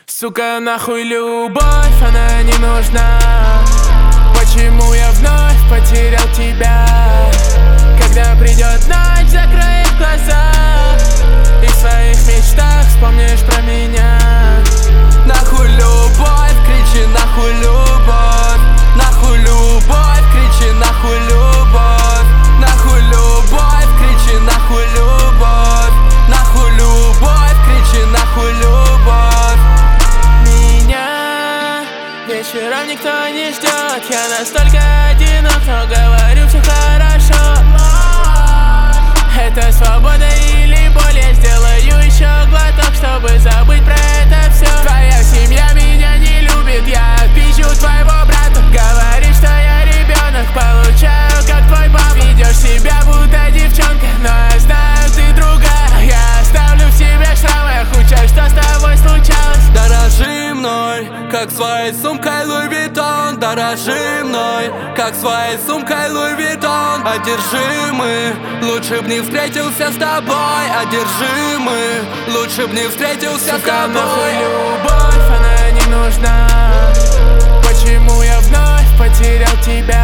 Сука, нахуй любовь, она не нужна. Почему я вновь потерял тебя? Когда придет ночь, закроет глаза и в своих мечтах вспомнишь про меня. Нахуй любовь, кричи нахуй любовь. Нахуй любовь, кричи нахуй любовь. Нахуй любовь, кричи нахуй любовь. Нахуй любовь, кричи нахуй любовь. Меня вечером никто не ждет. Я настолько одинок, но говорю, все хорошо. Это свобода или боль? Я сделаю еще глоток, чтобы забыть про это все. Твоя семья меня не любит, я отпизжу твоего брата. Говорит, что я ребенок, получаю как твой папа. Ведешь себя будто девчонка, но я знаю, ты другая. Я оставлю в себе шрамы, я хочу, что с тобой случалось. Дорожи мной, как своей сумкой Луи Виттон. Дорожи мной, как своей сумкой Луи Виттон. Одержимый, лучше б не встретился с тобой. Одержимый, лучше б не встретился с Сука, нахуй тобой. любовь, она не нужна. Почему я вновь потерял тебя?